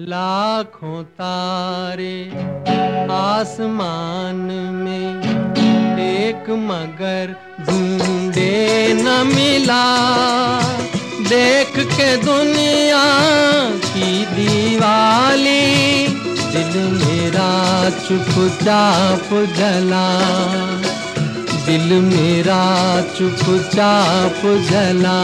लाखों तारे आसमान में, एक मगर ढूंढे न मिला। देख के दुनिया की दीवाली, दिल मेरा चुपचाप जला। दिल मेरा चुपचाप जला।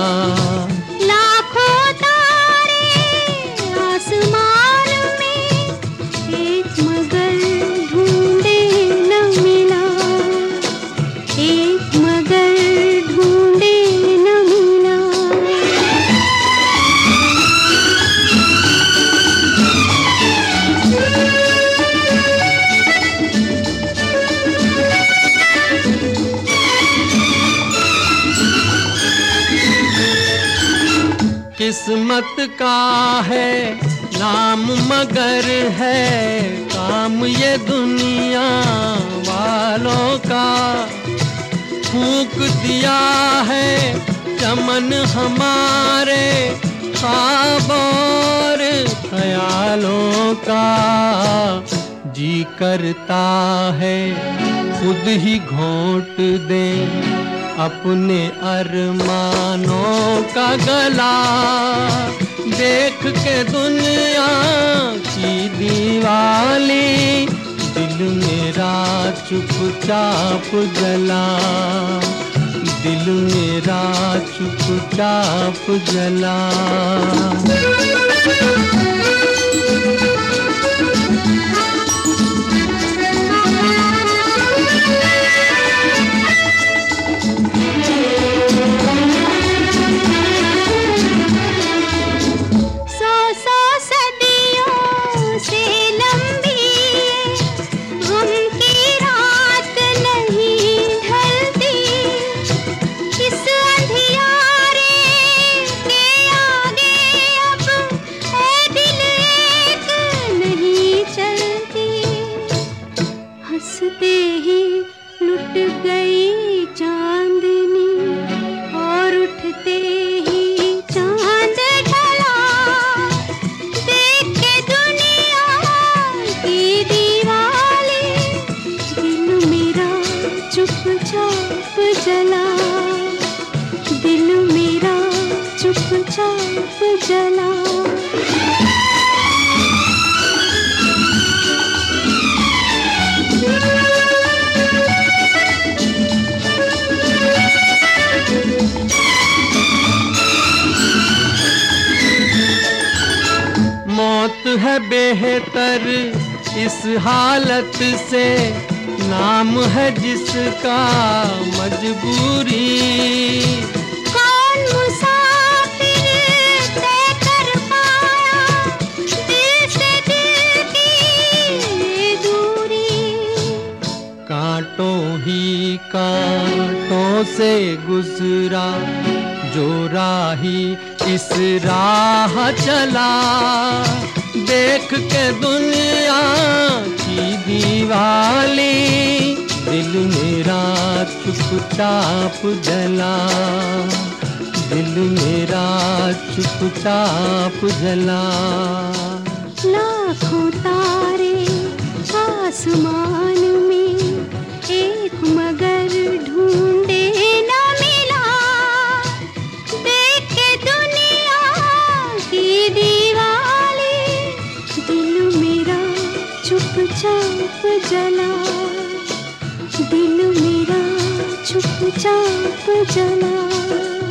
किस्मत का है नाम मगर है काम ये दुनिया वालों का। फूंक दिया है चमन हमारे ख्वाब और ख्यालों का। जी करता है खुद ही घोंट दे अपने अरमानों का गला। देख के दुनिया की दीवाली, दिल मेरा चुपचाप जला। दिल मेरा चुपचाप जला। हंसते ही लुट गई चांदनी और उठते ही चांद ढला। देख के दुनिया की दीवाली, दिल मेरा चुपचाप जला। दिल मेरा चुपचाप जला। मौत है बेहतर इस हालत से, नाम है जिसका मजबूरी। कौन मुसाफिर तय कर पाया दिल से दिल की दूरी। कांटों ही कांटों से गुजरा जो राही इस राह चला। देख के दुनिया की दीवाली, दिल मेरा चुपचाप जला। दिल मेरा चुपचाप जला। लाखों तारे आसमान में, एक मगर ढूंढे न मिला। देख के दुनिया की दीवाली, दिल मेरा चुपचाप जला। दिल मेरा चुपचाप जला।